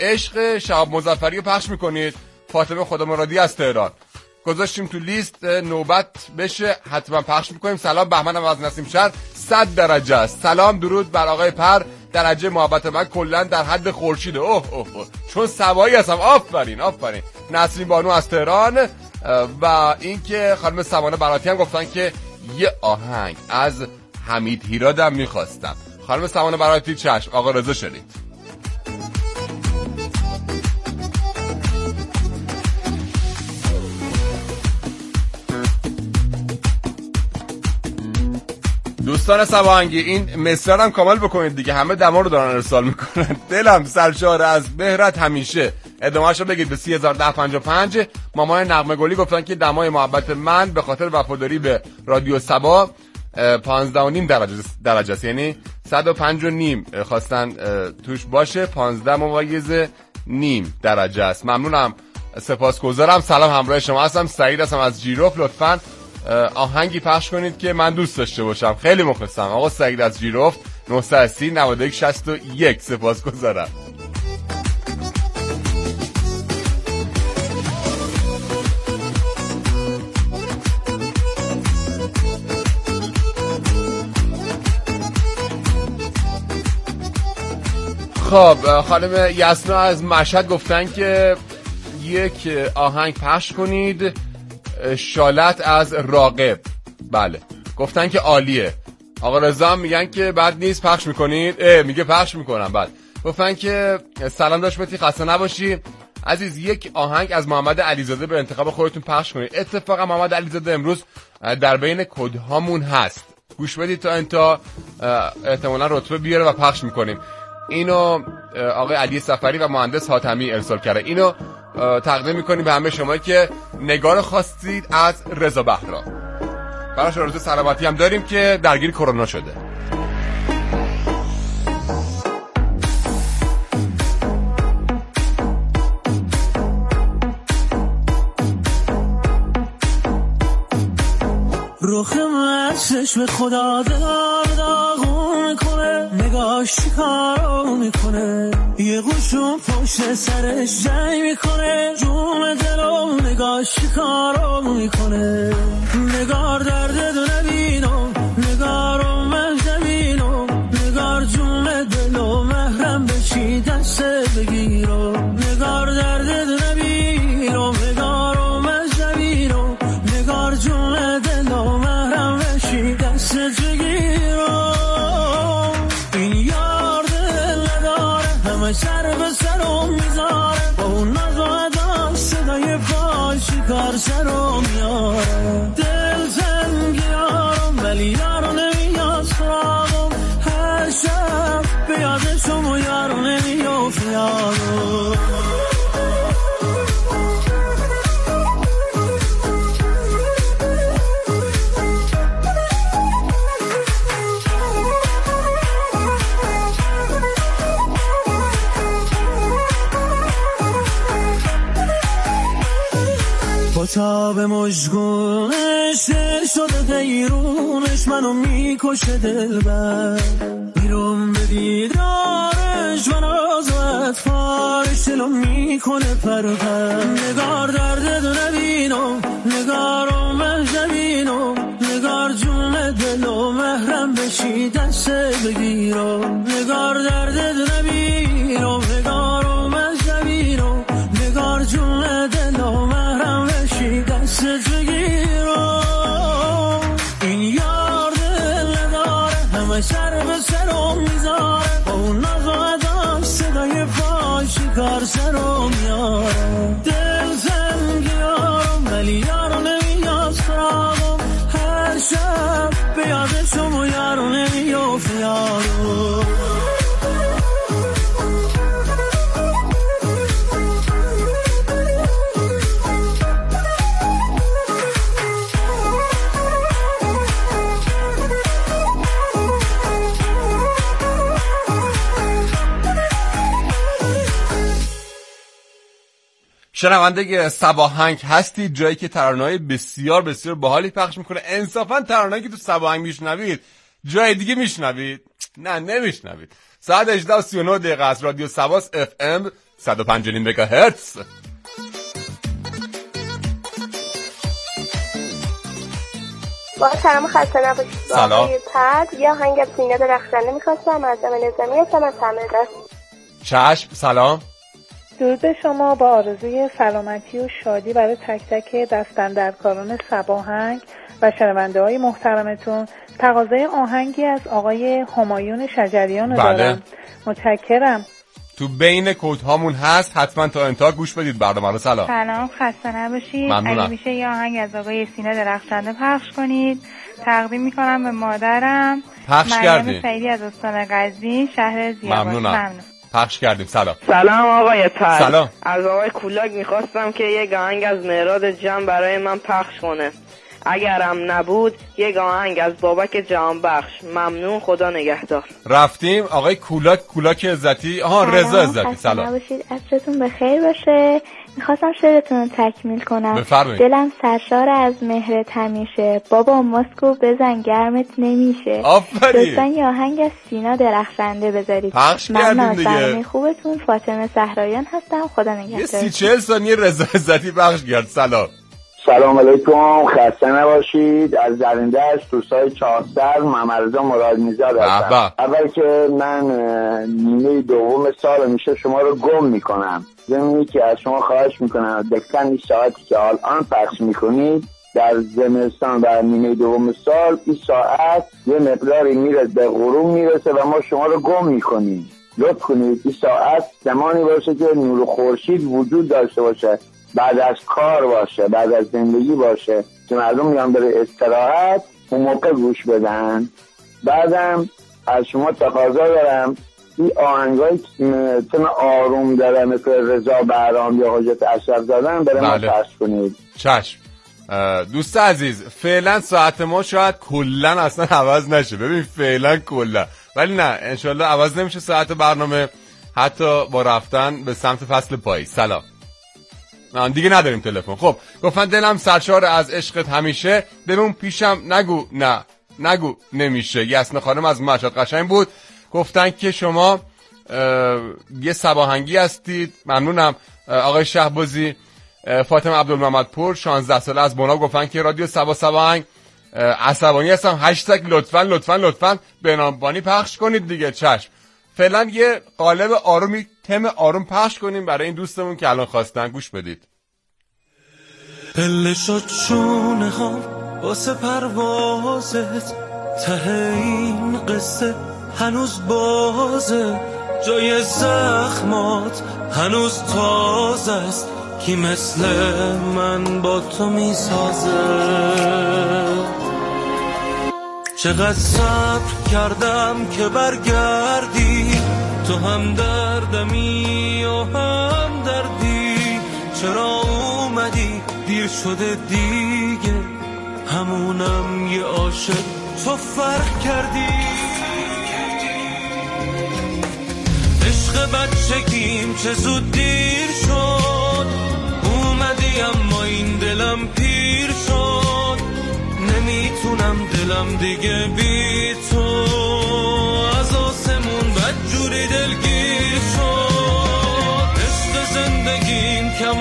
عشق شهاب مظفری رو پخش میکنید. فاطمه خدا مرادی از تهران گذاشتیم تو لیست، نوبت بشه حتما پخش میکنیم. سلام، بهمنم از نسیم شهر 100 درجه است. سلام درود بر آقای پر، درجه محبت من کلا در حد خورشیده. اوه اوه اوه، چون سوایی هستم. آفرین آفرین. نسرین بانو از تهران و اینکه خانم سمانه براتی هم گفتن که یه آهنگ از حمید هیرادم میخواستم. خانم سمانه براتی چشم. آقا رضا شریف. دوستان سواهنگی این مصرا هم کامل بکنید دیگه، همه دما رو دارن ارسال میکنن. دلم سرشار از مهرت همیشه. ادامه‌اشو بگید به 301055. مامان نغمه گلی گفتن که دمای محبت من به خاطر وفاداری به رادیو سبا 15.5 درجه است، یعنی 105.5 خواستن توش باشه، 15.5 درجه است. ممنونم، سپاسگزارم. سلام، همراه شما هستم، سعید هستم از جیروف. لطفاً آهنگی پخش کنید که من دوست داشته باشم. خیلی مخلصم. آقا سعید از جیروف 930 91 61. سپاسگزارم. خب خانم یسنا از مشهد گفتن که یک آهنگ پخش کنید، شالت از راغب. بله گفتن که عالیه. آقا رضا میگن که بد نیست، پخش میکنید؟ میگه پخش میکنم. بعد گفتن که سلام داشت بتی، خسته نباشی عزیز، یک آهنگ از محمد علیزاده به انتخاب خودتون پخش کنید. اتفاقا محمد علیزاده امروز در بین کدهامون هست، گوش بدید تا انتا احتمالا رتبه بیاره و پخش میکنیم. اینو آقای علی سفری و مهندس حاتمی ارسال کرده. اینو تقدیم میکنیم به همه شما که نگار خواستید از رضا بهرام. براش آرزوی سلامتی هم داریم که درگیر کرونا شده. روخ من چشم خدا داغون میکنه، نگاش چیکارو میکنه، یه گوشون پشت سرش جنگ میکنه، جون دلو نگاش چیکارو میکنه. نگار درد دو نبینم، نگارو من نبینم، نگار جون دلو محرم بشی دست بگیرم. نگار درد دو نبینم، نگارو من نبینم، نگار جون دلو محرم بشی دست بگیرم. این یار دل نداره، همه سر به سرم میذاره، با اون ناز و ادا صدای پای شکار سرم میاره. دل تنگ یارم ولی یارو نمیاد سراغم، هر شب به یادشم و یارو نمیافت یارم. تا به مشگونش دل شده غیرونش، منو میکشه دلبر، بیرون به دیدارش من آزاد فارش دلو میکنه پرپر. نگار درد دو نبینم، نگارو من نبینم، نگار جون دلو محرم بشی دست بگیرم. نگار درد دو نبینم، نگارو من نبینم، نگار جون دلو محرم دست بگیرم. این یار دل نداره، همه سر به سرم میذاره، با اون ناز و ادا صدای پای شکار سرم میاره. دل تنگ یارم ولی یارو نمیاد سراغم، هر شب به یادشم و یارو نمیافت یارم. شنونده سباهنگ هستید، جایی که ترانه‌های بسیار بسیار باحالی پخش میکنه. انصافا ترانه‌ای که تو سباهنگ میشنوید جای دیگه میشنوید؟ نه نمیشنوید. ساعت 18:39 از رادیو سواس FM 105.9 مگاهرتز. با سلام خسته نباشید. سلام. یا آهنگ از سینا درخشنده می‌خواستم از زمان نظامی هستم از تمرین. چشم. سلام. درود به شما با آرزوی سلامتی و شادی برای تک تک دستاندرکاران سباهنگ و شنونده‌های محترمتون. تقاضای آهنگی از آقای همایون شجریان رو دارم. متشکرم. تو بین کدهامون هست، حتما تا انتها گوش بدید برنامه رو. سلام. سلام، خسته نباشید. ممنونم. اگه میشه یه آهنگ از آقای سینا درخشنده پخش کنید. تقدیم میکنم به مادرم پخش کردیم. مریم سعیدی از استان قزوین شهر زیبا. ممنون. پخش کردیم. سلام. سلام آقای پر. سلام. از آقای کولاک میخواستم که یک آهنگ از مهراد جم برای من پخش کنه. اگرم نبود یک آهنگ از بابک جهانبخش. ممنون، خدا نگهدار. رفتیم. آقای کولاک عزتی. رضا عزتی. سلام. نباشید، عصرتون بخیر باشه. میخواستم شعرتون رو تکمیل کنم. بفرمایید. دلم سرشار از مهرت همیشه، بابا ماسکو بزن گرمت نمیشه. آفرین. لطفاً یه آهنگ از سینا درخشنده بذارید. پخش کردیم دیگه. برنامه خوبتون. فاطمه صحرایان هستم. خدا نگهدار. یه 30-40 ثانیه رضا عزتی پخش کرد. سلام. سلام علیکم، خسته نباشید. از زرنده‌اش دوستای چهارسر محمد رضا مرادمیزاد هستم. اول که من نیمه دوم سال میشه شما رو گم میکنم. زمینی که از شما خواهش میکنم دقیقاً این ساعتی که الان پخش میکنید در زمستان و نیمه دوم سال، این ساعت یه مقداری میره به غروب میرسه و ما شما رو گم میکنیم. لطف کنید این ساعت زمانی باشه که نور خورشید وجود داشته باشه، بعد از کار باشه، بعد از زندگی باشه که مردم میان بره استراحت، اون موقع گوش بدن. بعدم از شما تقاضا دارم این آهنگایی تم آروم داره مثل رضا بهرام یا حجت اشرف زادن برای ما پخش کنید. چشم. دوست عزیز، فعلا ساعت ما شاید کلن اصلا عوض نشه. ببین فعلا کلن، ولی نه انشالله عوض نمیشه ساعت برنامه، حتی با رفتن به سمت فصل پاییز. سلام. دیگه نداریم تلفن. خب گفتن دلم سرشار از عشقت همیشه، ببین پیشم نگو نمیشه. یسن خانم از مشهد قشنگ بود. گفتن که شما یه سباهنگی هستید. ممنونم. آقای شهبازی. فاطمه عبدالمحمدپور 16 ساله از بنا گفتن که رادیو سباهنگ عصبانی هستم، هشتگ لطفاً بنامبانی پخش کنید دیگه. چشم. فعلا یه قالب آرومی تم آروم پخش کنیم برای این دوستمون که الان خواستن. گوش بدید. پله شد چونه ها واسه پروازت، ته این قصه هنوز بازه، جای زخمات هنوز تازه است، کی مثل من با تو میسازه. چقدر صبر کردم که برگردی، تو هم دردمی و هم دردی، چرا اومدی دیر شده دیگه، همونم یه عاشق تو فرق کردی. عشق بچگیم چه زود دیر شد، اومدی اما این دلم پیر شد، نمیتونم دلم دیگه بی تو، از آسمون بدجوری دلگیر شد. عشق زندگیم کم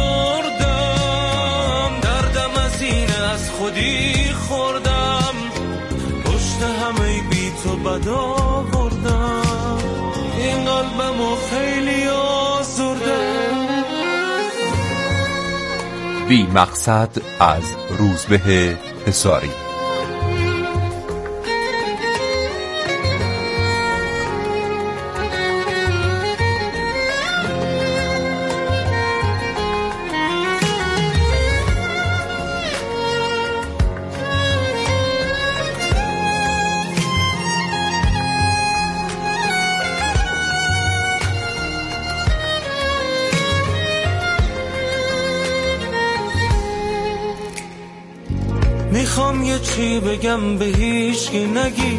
آوردم، دردم از اینه از خودی خوردم، پشت همه بی تو بد آوردم، این قلبمو خیلی آزردم. بی مقصد از روزبه حصاری. میخوام یه چی بگم به هیچکی نگی،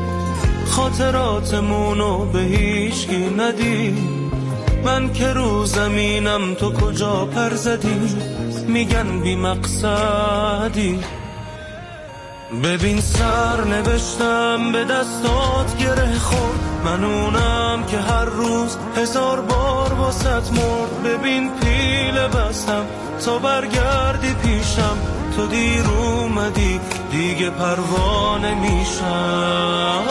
خاطراتمونو به هیچکی ندی، من که رو زمینم تو کجا پر زدی، میگن بی مقصدی، ببین سر نوشتم به دستات گره خورد، من اونم که هر روز 1000 بار واسط مرد. ببین پیله بستم تا برگردی پیشم، تو دیر اومدی دیگه پروانه میشم.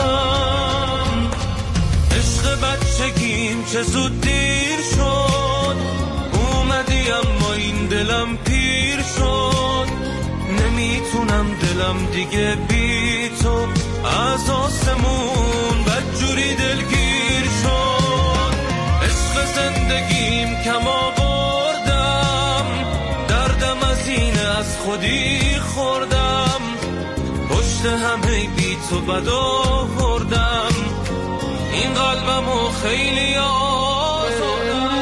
عشق بچگیم چه زود دیر شد، اومدی اما این دلم پیر شد. نمیتونم دلم دیگه بی تو از آسمون بدجوری دلگیر شد. عشق زندگیم کم آوردم، دردم از اینه از خودی خوردم. پشت همه بی تو بد آوردم، این قلبمو خیلی آزردم.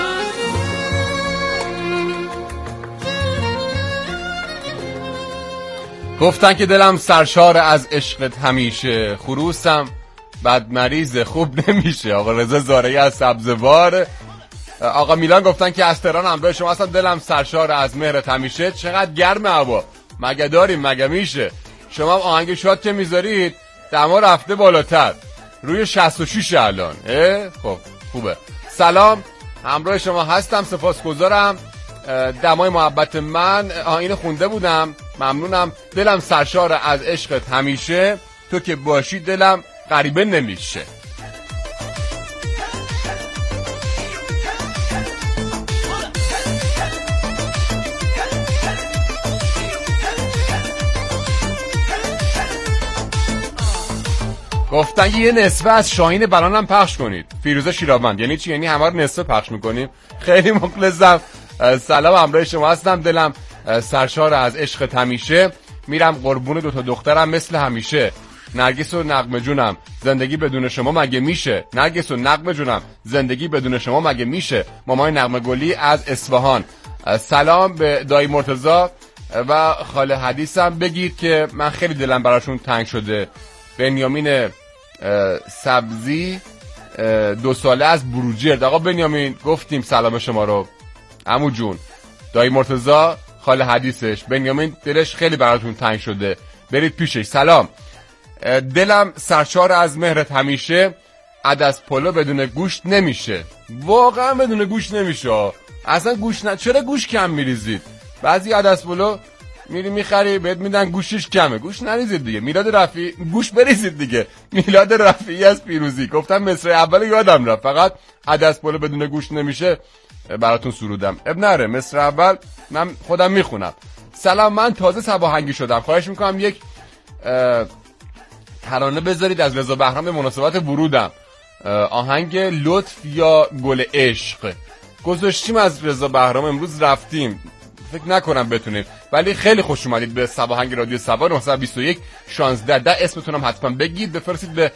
گفتن که دلم سرشار از عشقت همیشه، خروسم بد مریض خوب نمیشه. آقا رضا زارعی از سبزوار. آقا میلان گفتن که از تهران هم به شما هستم، دلم سرشار از مهرت همیشه. چقدر گرمه هوا، مگه داریم مگه میشه؟ شما آهنگ شاد که میذارید دما رفته بالاتر، روی 66 الان. خب خوبه. سلام، همراه شما هستم، سپاسگزارم. دمای محبت من اینو خونده بودم، ممنونم. دلم سرشار از عشقت همیشه، تو که باشی دلم غریبه نمیشه. گفتن یه نصفه از شاهین بلانم پخش کنید. فیروزه شیرابند. یعنی چی؟ یعنی همه رو نصفه پخش میکنیم. خیلی مخلصم. سلام، همراه شما هستم، دلم سرشار از عشقت همیشه. میرم قربون 2 تا دخترم مثل همیشه. نرگس و نغمه جونم، زندگی بدون شما مگه میشه؟ نرگس و نغمه جونم، زندگی بدون شما مگه میشه؟ مامای نغمه گلی از اصفهان. سلام به دایی مرتضی و خاله حدیثم، بگید که من خیلی دلم براشون تنگ شده. بنیامین سبزی 2 ساله از بروجرد. آقا بنیامین گفتیم سلام شما رو. عمو جون، دایی مرتضی، خاله حدیثش، بنیامین دلش خیلی براتون تنگ شده، برید پیشش. سلام، دلم سرشار از مهرت همیشه. عدس پلو بدون گوشت نمیشه. واقعا بدون گوشت نمیشه اصلا. چرا گوشت کم میریزید؟ بعضی عدس پلو میری میخری بهت میدن گوشش کمه. گوش نریزید دیگه. میلاد رفیعی، گوش بریزید دیگه. میلاد رفیعی از پیروزی گفتم مصرع اول یادم رفت، فقط عدس پلو بدون گوشت نمیشه براتون سرودم. اب نره، مصرع اول من خودم میخونم. سلام، من تازه صباهنگی شدم، خواهش میکنم یک ترانه بذارید از رضا بهرام به مناسبت ورودم. آهنگ لطف یا گل عشق گذاشتیم از رضا بهرام، امروز رفتیم، فکر نکنم بتونیم، ولی خیلی خوش اومدید به صباهنگ رادیو صبا. 921 16 اسمتونم حتما بگید، بفرستید به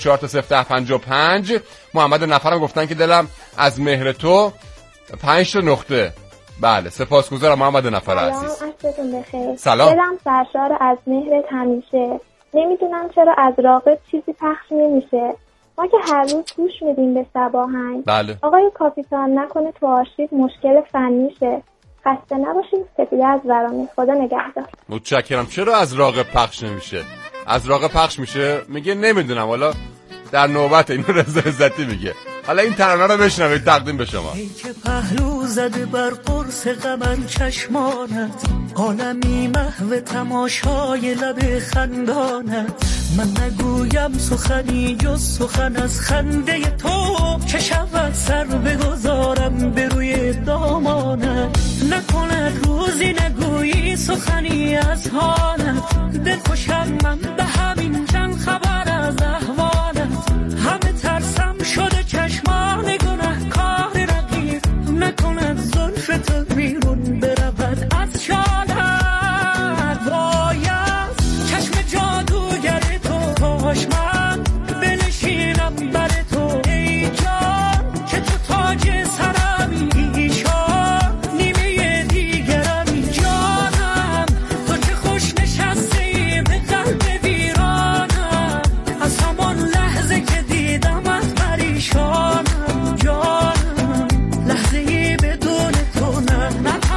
34 محمد نفرم گفتن که دلم از مهر تو 5 نقطه. بله سپاسگزارم محمد نفر عزیز. عصرتون بخیر. سلام، دلم سرشار از مهرت همیشه. نمیدونم چرا از راغب چیزی پخش نمیشه. ما که هر روز گوش میدیم به صباهنگ. بله. آقای کاپیتان نکنه تو آرشیو مشکل فنی شه. خسته نباشید. سپیده از ورامی، خدا نگهدار. متشکرم. چرا از راغب پخش نمیشه؟ از راغب پخش میشه؟ میگه نمیدونم، حالا در نوبت اینو رضا عزتی میگه. حالا این ترانه رو بشنوید، تقدیم به شما. ای که پهلو زده بر قرص غمن چشمانت، عالمی محو تماشای لب خندانت. من نگویم سخنی جز سخن از خنده تو، چه شود سر بگذارم به روی دامانت. نکند روزی نگویی سخنی از حالت، دل خوشم من به همین چند خبر از احوالت. همه ترسم شده چشمان گناه کار رقیب، نکند زلف تو بیرون برود از شالت. باید چشم جادوگر تو کاش من بنشینم بر تو، ای جان که تو تاج سرمی، ایشان نیمه دیگرمی. جانم تو چه خوش نشستی به قلب ویرانم، از همان لحظه که دیدمت پریشانم. جانم لحظه بدون تو نه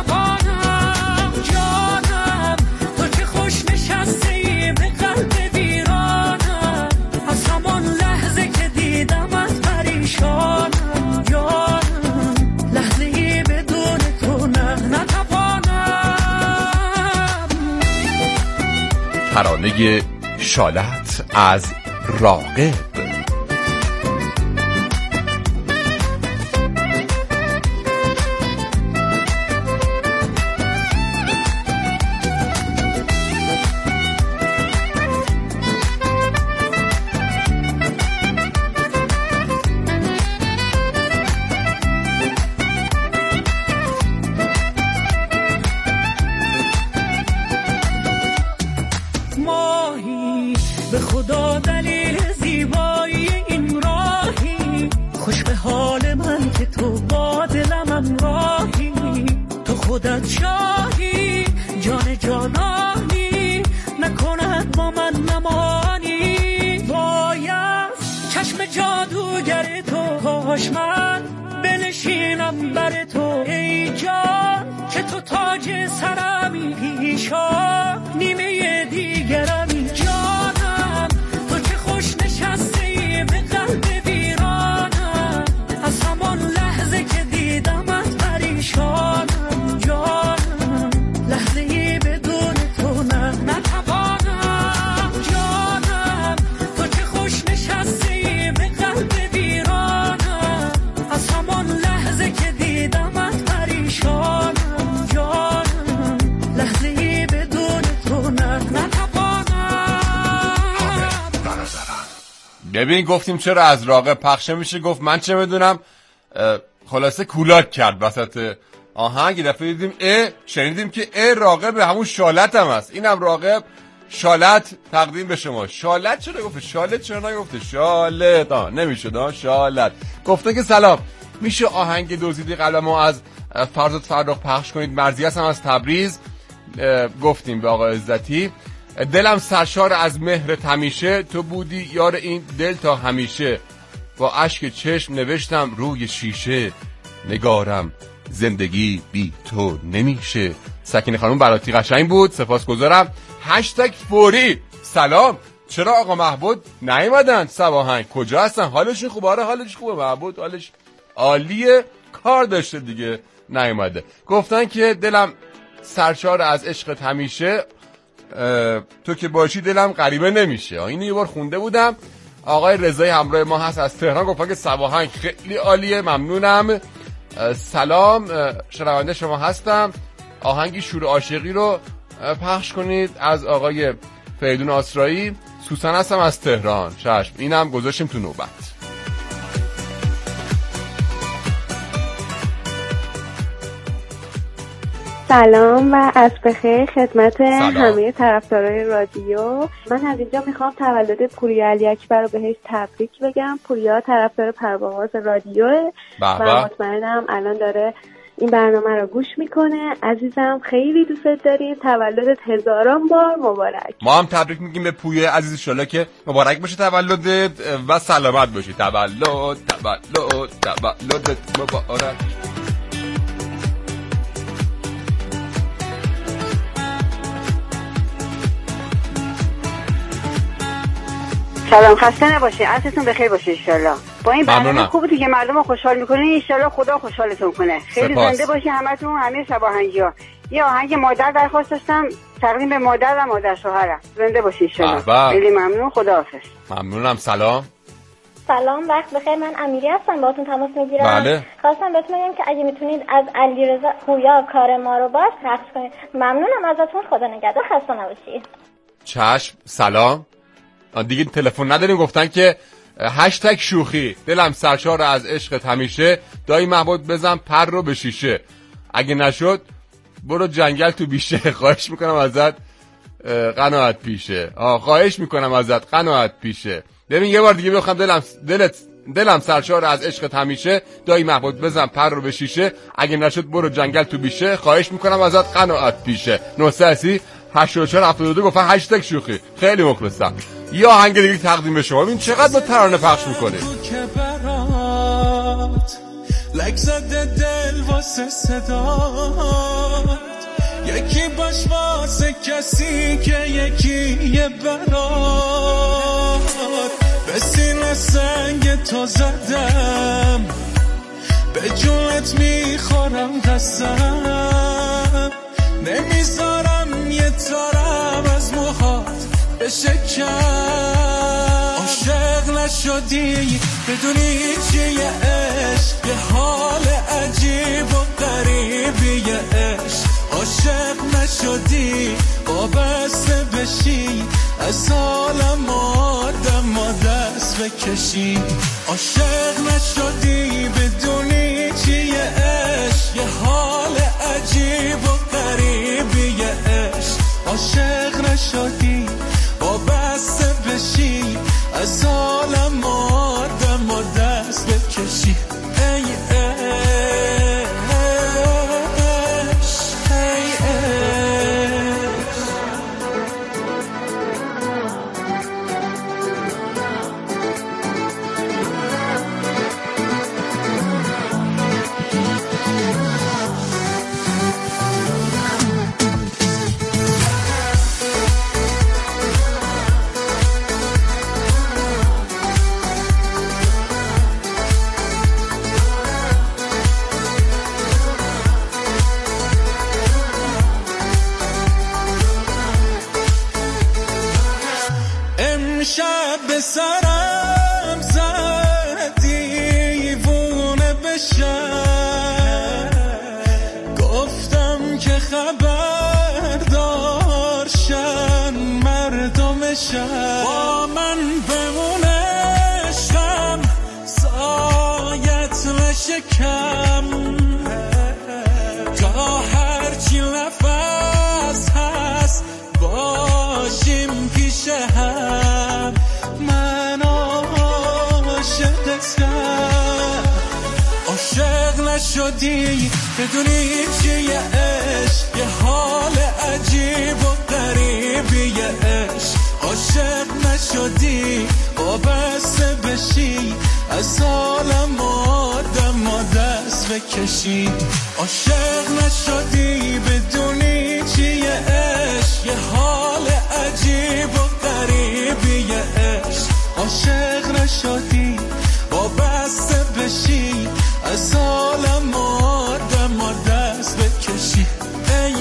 ترانه شالت از راغب. ببین گفتیم چرا از راغب پخش میشه، گفت من چه میدونم، خلاصه کولاک کرد وسط آهنگ. یه دفعه دیدیم شنیدیم که راغب همون شالت هم هست، اینم راغب شالت تقدیم به شما. شالت چرا گفته؟ شالت چرا نگفته؟ شالت نمیشه شالت. گفته که سلام، میشه آهنگ دزدیدی قلب ما از فرزاد فرخ پخش کنید؟ مرضی هستم از تبریز. گفتیم به آقای عزتی. دلم سرشار از مهر همیشه، تو بودی یار این دل تا همیشه، با اشک چشم نوشتم روی شیشه، نگارم زندگی بی تو نمیشه. سکینه خانم براتی قشنگ بود، سپاسگزارم. هشتگ فوری سلام، چرا آقا محمود نیومدن؟ صباحنگ کجا هستن؟ حالشون خوبه؟ آره حالش خوبه، محمود حالش عالیه، کار داشته دیگه نیومده. گفتن که دلم سرشار از عشقت همیشه، تو که باشی دلم غریبه نمیشه. اینو یه بار خونده بودم. آقای رضایی همراه ما هست از تهران، گفتن که صباحنگ خیلی عالیه، ممنونم. سلام، شنونده شما هستم، آهنگی شور عاشقی رو پخش کنید از آقای فریدون آسرایی. سوسن هستم از تهران. چشم، اینم گذاشتیم تو نوبت. سلام و عصر بخیر خدمت همه طرفدارای رادیو. من از اینجا میخوام تولد پوریا علی اکبر رو بهش تبریک بگم. پوریا طرفدار پرواز رادیوه و مطمئنم الان داره این برنامه رو گوش میکنه. عزیزم خیلی دوست داریم، تولدت هزاران بار مبارک. ما هم تبریک میگیم به پویا عزیز، انشالله که مبارک باشه تولدت و سلامت باشی. تولدت مبارک. سلام، خسته نباشید، عصرتون بخیر باشه ان شاءالله. با این برنامه خوبی دیگه مردم رو خوشحال میکنه، ان شاءالله خدا خوشحالتون کنه. خیلی زنده باشی همتون، همه شباهنگی‌ها. یه آهنگ مادر درخواست داشتم تقدیم به مادر و مادر شوهرم. زنده باشی ان شاءالله. خیلی ممنون، خداحافظ. ممنونم. سلام، وقت بخیر. من امیری هستم، باهاتون تماس میگیرم. بله. خواستم بهتون بگم که اگه میتونید از علیرضا پویا کار ما رو باش پخش کنید. ممنونم ازتون، خدا نگهدار، خسته نباشید. چشم. سلام، دیگه تلفن نداریم. گفتن که هشتگ شوخی، دلم سرشار از عشقت همیشه، دایی محمود بزن پر رو به شیشه، اگه نشد برو جنگل تو بیشه، خواهش میکنم ازت قناعت پیشه. خواهش میکنم ازت قناعت پیشه. ببین یه بار دیگه بخوام دلم سرشار از عشقت همیشه، دایی محمود بزن پر رو به شیشه، اگه نشد برو جنگل تو بیشه، خواهش میکنم ازت قناعت پیشه. 930 8472 گفتن هشتگ شوخی. خیلی مخلصم. یه آهنگ دیگه تقدیم به شما. ببین چقدر با ترانه پخش میکنه. لک زده دل واسه صدات، یکی باش واسه کسی که یکی یه برات، به سینه سنگ تو زدم، به جونت میخورم قسم، نمیذارم یه تارم از موهات شکم عاشق نشدی بدونی چیه عشق یه حال عجیب و غریبیه عشق عاشق نشدی وابسته بشی از عالم آدم و دست بکشی عاشق نشدی بدونی چیه عشق یه حال عجیب و غریبیه عشق عاشق نشدی وابسته بشی از عالم آدم و دست بکشی ای امشب به سرم زدی دیوونه بشم گفتم که خبردارشن مردمشم با من بمونشم سایت نشکم تا هرچی نفس هست باشیم پیش هم من عاشقتم عاشق نشدی بدونی چیه عشق یه حال عجیب و غریبیه عشق عاشق نشدی وابسته بشی از عالم آدم و دست بکشی عاشق نشدی بدونی چیه عشق یه حال عجیب و غریبیه عشق عاشق نشدی وابسته بشی از عالم آدم و دست بکشی ای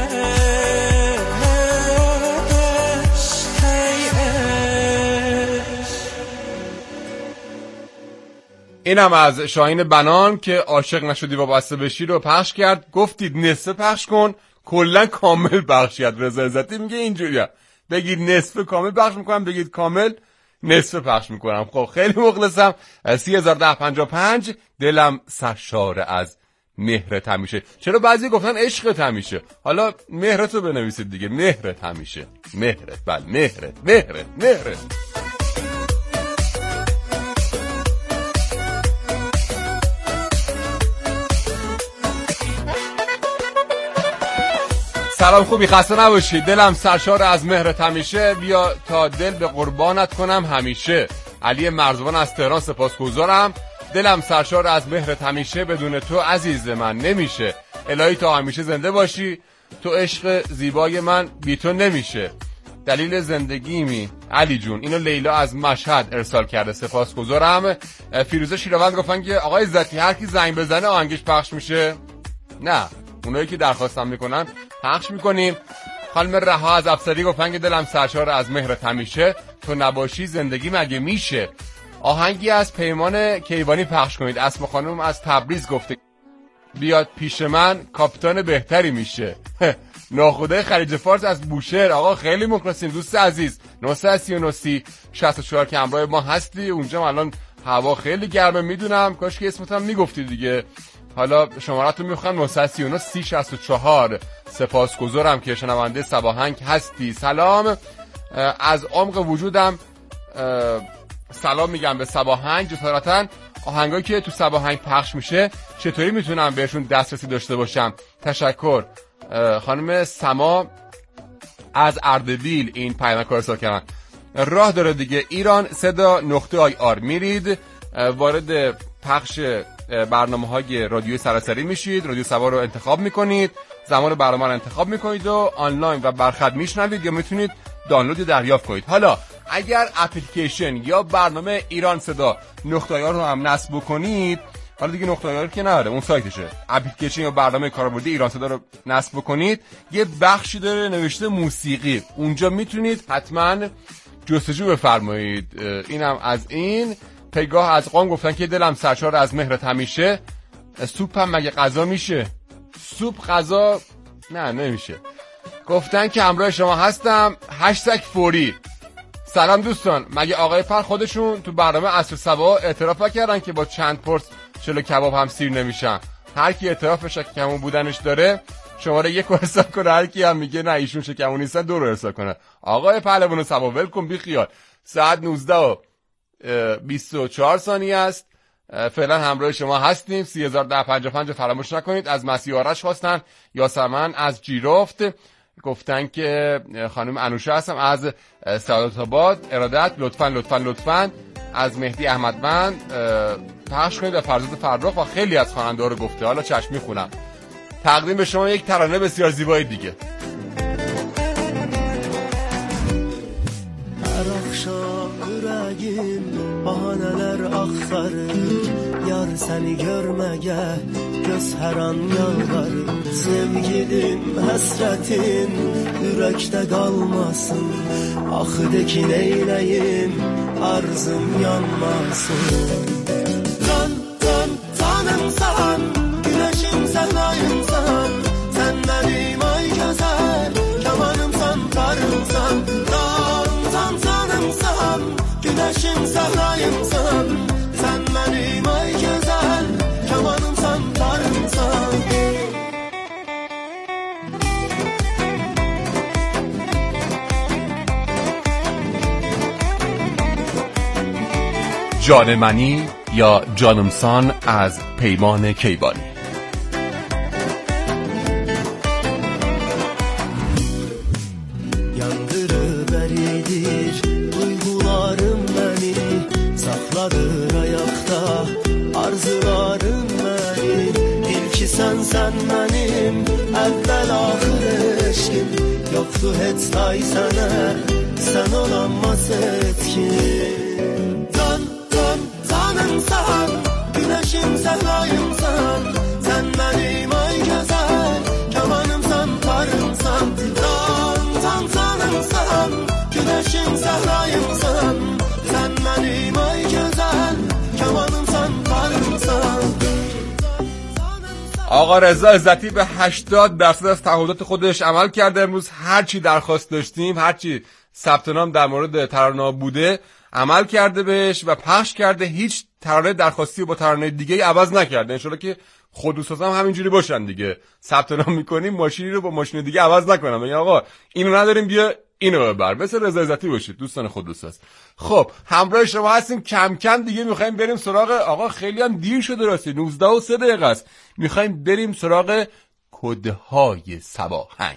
اینم از شاهین بنان که عاشق نشدی وابسته بشی رو پخش کرد. گفتید نصف پخش کن کلا کامل پخش کرد. رضا عزتی میگه اینجوریه بگید نصف کامل پخش میکنم بگید کامل نصف پخش میکنم. خب خیلی مخلصم. 301055 دلم سرشار از مهرت همیشه. چرا بعضی گفتن عشقت همیشه؟ حالا مهرتو بنویسید دیگه. مهرت همیشه. مهرت بله مهرت. سلام خوبی خسته نباشید. دلم سرشار از مهرت همیشه. بیا تا دل به قربانت کنم همیشه. علی مرزبان از تهران سپاسگزارم. دلم سرشار از مهرت همیشه بدون تو عزیز من نمیشه. الهی تا همیشه زنده باشی تو عشق زیبای من بی تو نمیشه. دلیل زندگیمی علی جون. اینو لیلا از مشهد ارسال کرده سپاسگزارم. فیروزه شیراوند گفتن که آقای عزتی هر کی زنگ بزنه آهنگش پخش میشه. نه اونایی که درخواستم میکنن پخش میکنیم. خانم رها از افسری گفتن که دلم سرشار از مهرت همیشه تو نباشی زندگی مگه میشه. آهنگی از پیمان کیوانی پخش کنید. اسم خانم از تبریز گفته بیاد پیش من کاپیتان بهتری میشه. ناخدای خلیج فارس از بوشهر. آقا خیلی مخلصیم دوست عزیز. 939 که همراه ما هستی. اونجا الان هوا خیلی گرمه میدونم. کاش که اسمت هم میگفتی دیگه. حالا شماره‌تو میخوام 939 سپاسگزارم که شنونده سباهنگ هستی. سلام از عمق وجودم. سلام میگم به سباهنگ. جسارتاً آهنگایی که تو سباهنگ پخش میشه چطوری میتونم بهشون دسترسی داشته باشم؟ تشکر. خانم سما از اردبیل این پیام ارسال کردن. راه داره دیگه. ایران صدا.ir میرید وارد پخش برنامه‌های رادیوی سراسری میشید. رادیو سبا رو انتخاب میکنید. زمان برنامه رو انتخاب میکنید و آنلاین و برخط میشنوید یا میتونید دانلود دریافت کنید. حالا اگر اپلیکیشن یا برنامه ایران صدا.ir رو هم نصب بکنید حالا دیگه نقطه‌ای که نداره، اون سایتشه. اپلیکیشن یا برنامه کاربردی ایران صدا رو نصب بکنید، یه بخشی داره نوشته موسیقی، اونجا میتونید حتما جستجو بفرمایید. اینم از این. پیگاه از قم گفتن که دلم سرشار از مهرت همیشه. سوپ هم مگه غذا میشه؟ سوپ غذا نه نمیشه. گفتن که همراه شما هستم. هشتگ فوری. سلام دوستان، مگه آقای پر خودشون تو برنامه عصر صبا اعتراف نکردن که با چند پرس چلو کباب هم سیر نمیشن؟ هر کی اعتراف شکمون بودنش داره شماره 1 رو حساب کنه، هر کی هم میگه نه ایشون شکمون نیستن 2 رو حساب کنه. آقای پهلوان صبا ول کن بی خیال. ساعت 19 و 24 ثانیه است. فعلا همراه شما هستیم. 301055 فراموش نکنید. از مسیح آرش خواستن. یاسمن از جیرفت گفتن که خانم انوشه هستم از سعادت آباد. ارادت لطفاً از مهدی احمدمند پخش کنید و فرزاد فرخ و خیلی از خواننده ها رو گفته. حالا چشم میخونم. تقدیم به شما یک ترانه بسیار زیبای دیگه. Bahaneler aktarır, yar seni görmeye göz her an yalvarır. Sevgilim hasretin yürekte kalmasın, ah de ki neyleyim arzum yanmasın. Tanımsan güneşim sen ayımsan, sen benim ay güzel kemanımsan tarımsan. Tanımsan güneşim sahrayımsan, sen benim ay güzel kemanımsan tarımsan. جان منی یا جانمسان از پیمان کیوانی. Sen benim evvel ahir eşkim, yoktu hiç say sana, sen olamaz etkin. Tanımsan, güneşim sahrayımsan, sen benim ay güzel kemanımsan tarımsan. Tanımsan, güneşim sahrayımsan, sen benim ay güzel kemanımsan tarımsan. آقا رضا عزتی به 80% از تعهدات خودش عمل کرده. امروز هر چی درخواست داشتیم، هر چی ثبت نام در مورد ترانه بوده عمل کرده بهش و پخش کرده. هیچ ترانه درخواستی رو با ترانه دیگه عوض نکرده. ان شاءالله که خودروسازا هم همینجوری باشن دیگه. ثبت نام می‌کنیم ماشینی رو با ماشین دیگه عوض نکنن. میگن آقا اینو نداریم بیا اینو ببر. مثل رضا عزتی باشید دوستان خودروساز. خب همراه شما هستیم. کم کم دیگه می‌خوایم بریم سراغ آقا. خیلی هم دیر شده راستی. 19 و 3 دقیقه است. می‌خوایم بریم سراغ کدهای صباهنگ.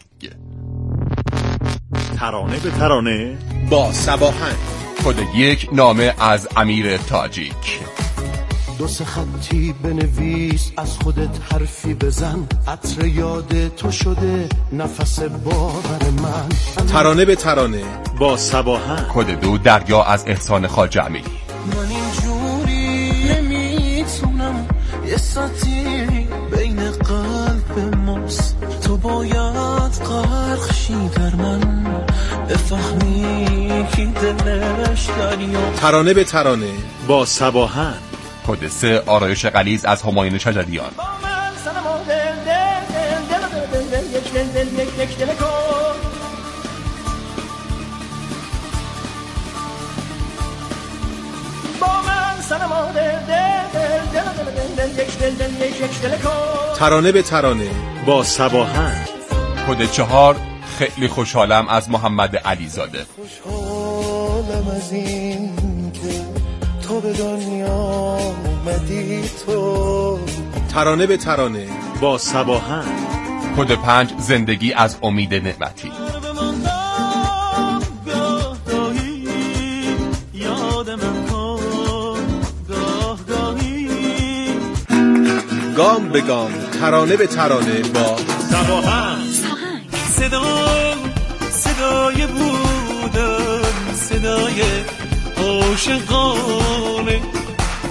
ترانه به ترانه با صباهنگ. کد 1 نامه از امیر تاجیک. 2 خطی بنویس از خودت حرفی بزن، عطر یاد تو شده نفس باور من. ترانه به ترانه با صباهنگ. کد 2 دریا از احسان خواجه امیری. من اینجوری نمیتونم، یه ساعتی بین قلب ماست، تو باید غرق شی در من بفهمی کی دلش دریا. ترانه به ترانه با صباهنگ. کد 3 آرایش غلیظ از همایون شجریان. ترانه به ترانه با صباهنگ. کد 4 خیلی خوشحالم از محمد علیزاده. خوشحالم از این که تو به دنیا اومدی تو. ترانه به ترانه با صباهنگ. کد 5 زندگی از امید نعمتی. گام به گام ترانه به ترانه با صباهنگ. صدای بودن، صدای عاشقانه